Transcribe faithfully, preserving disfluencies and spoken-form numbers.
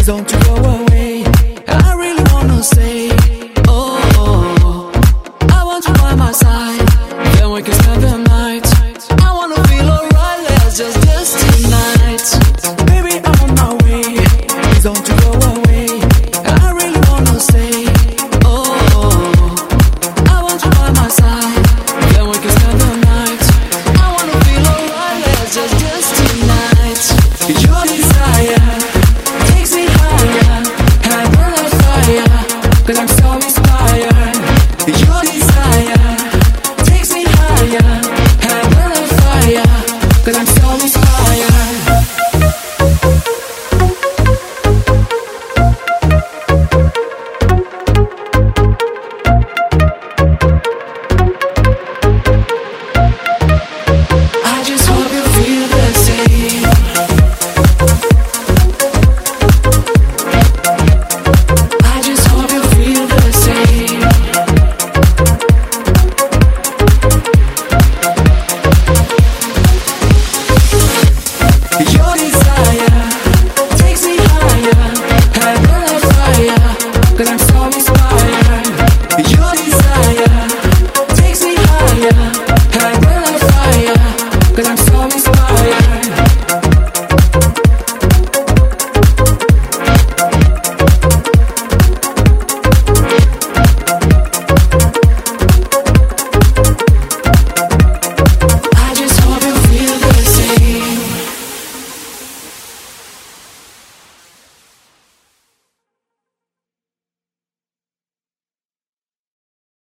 don't you go away. I really wanna say, oh, oh, I want you by my side. Then we can spend the night. I wanna feel alright, let's just dance tonight. Baby, I'm on my way. Please don't you go away. I really wanna say, oh, oh, I want you by my side. Then we can spend the night. I wanna feel alright, let's just dance tonight. Your desire takes me higher, and I burn like fire, cause I'm so inspired. Your desire takes me higher, and I burn like fire, cause I'm so inspired. I just hope you feel the same. I just hope you feel the same. Your desire takes me higher, and I burn like fire, cause I'm so inspired. Your desire takes me higher,